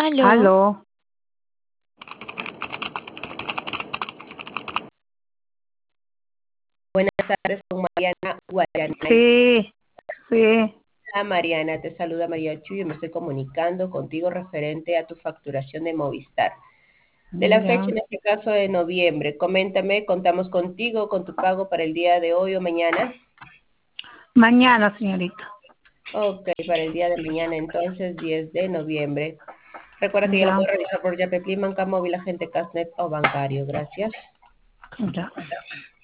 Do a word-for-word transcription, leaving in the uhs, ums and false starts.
Aló, Aló, Buenas tardes con Mariana Guayanay. sí, sí, Hola, Mariana, te saluda María Chuy. Yo me estoy comunicando contigo referente a tu facturación de Movistar. De la fecha, ya. en este caso de noviembre, coméntame, ¿contamos contigo con tu pago para el día de hoy o mañana? Mañana, señorita. Ok, para el día de mañana, entonces, diez de noviembre. Recuerda que ya lo Ya, puedo realizar por Yapepli, Banca Móvil, Agente Casnet o bancario. Gracias. ya.